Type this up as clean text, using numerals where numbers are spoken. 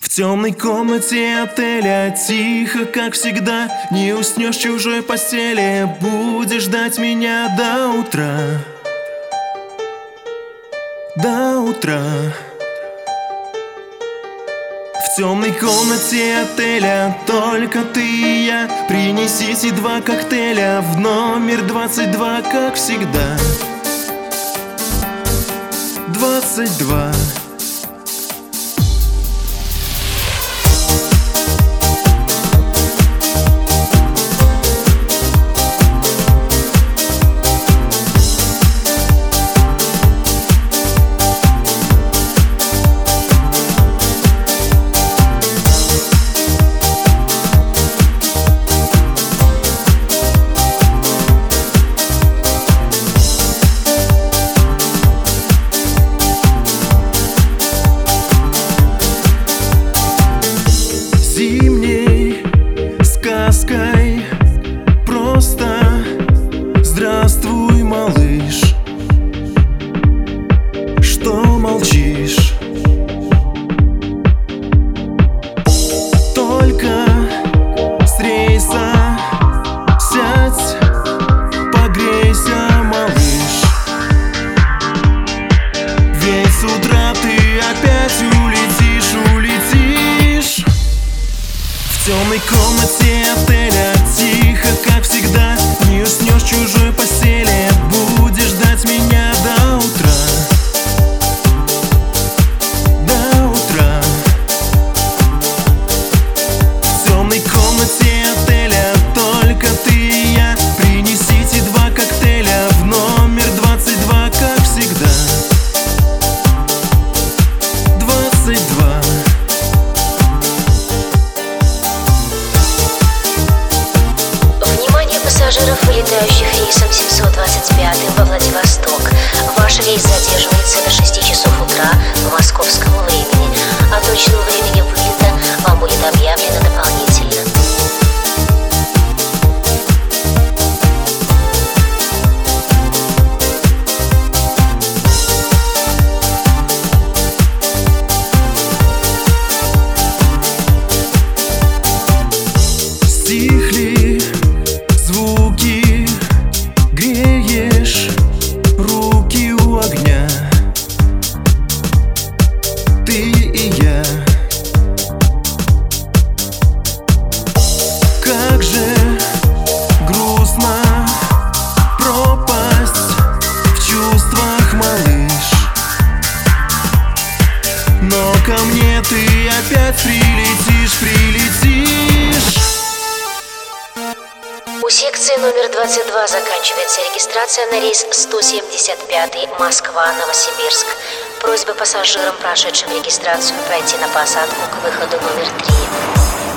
В темной комнате отеля тихо, как всегда. Не уснешь в чужой постели, будешь ждать меня до утра. До утра. В темной комнате отеля только ты и я. Принесите 2 коктейля в номер 22, как всегда. 22. Сказкой просто здравствуй, малыш. Что молчишь? Только с рейса сядь, погрейся, малыш. Ведь с утра ты опять улетишь. В темной комнате отеля тихо, как всегда. Не уснешь в чужой постели, будешь ждать меня до утра. До утра. В темной комнате отеля только ты и я. Принесите 2 коктейля в номер 22, как всегда. 22. Пассажиров, вылетающих рейсом 725 во Владивосток. Ваш рейс задерживается до 6 часов утра по московскому времени. О точном времени вылета вам будет объявлено дополнительно. Стихли звуки, греешь руки у огня. Ты и я. Как же грустно пропасть в чувствах, малыш. Но ко мне ты опять прилетишь. У секции номер 22 заканчивается регистрация на рейс 175 Москва-Новосибирск. Просьба пассажирам, прошедшим регистрацию, пройти на посадку к выходу номер 3.